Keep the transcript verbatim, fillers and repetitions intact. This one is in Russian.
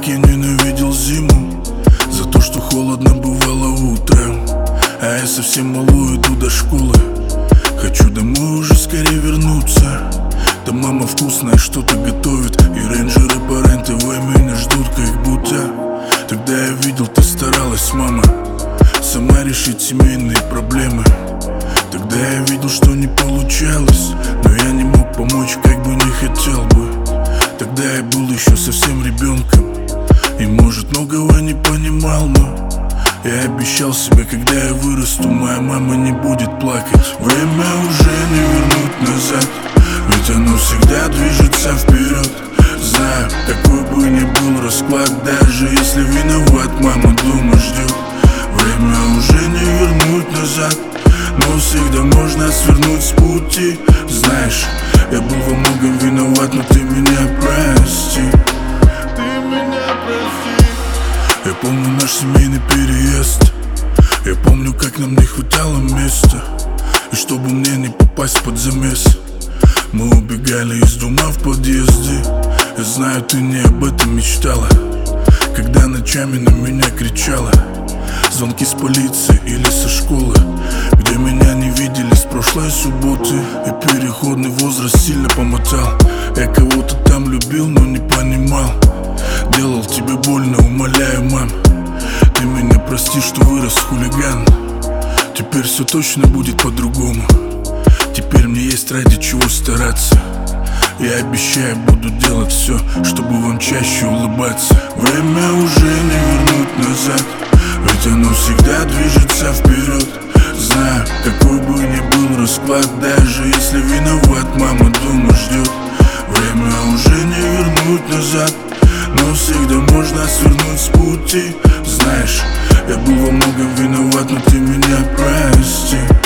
как я ненавидел зиму, за то, что холодно бывало утром. А я совсем малую иду до школы, хочу домой уже скорее вернуться. Там мама вкусное что-то готовит, и рейнджеры по РЕН-ТВ меня ждут как будто. Тогда я видел, ты старалась, мама, сама решить семейные проблемы. Тогда я видел, что не получалось, но я не мог помочь, как бы не хотел бы. Тогда я был еще совсем ребенком и, может, многого не понимал, но я обещал себе, когда я вырасту, моя мама не будет плакать. Время уже не вернуть назад, ведь оно всегда движется вперед. Знаю, какой бы ни был расклад, даже если виноват, мама дома ждет. Время уже не вернуть назад, но всегда можно свернуть с пути. Знаешь, я был во многом виноват, но ты меня прости. Ты меня прости. Я помню наш семейный переезд, я помню, как нам не хватало места. И чтобы мне не попасть под замес, мы убегали из дома в подъезде. Я знаю, ты не об этом мечтала, когда ночами на меня кричала. Звонки с полиции или со школы, где меня не видели с прошлой субботы. И переходный возраст сильно помотал. Я кого-то там любил, но не понимал. Делал тебе больно, умоляю, мам, ты меня прости, что вырос хулиган. Теперь все точно будет по-другому. Теперь мне есть ради чего стараться. Я обещаю, буду делать все, чтобы вам чаще улыбаться. Время уже не вернуть назад, ведь оно всегда движется вперед. Знаю, какой бы ни был расклад, даже если виноват, мама дома ждет. Время уже не вернуть назад, но всегда можно свернуть с пути. Знаешь, я был во многом виноват, но ты меня прости.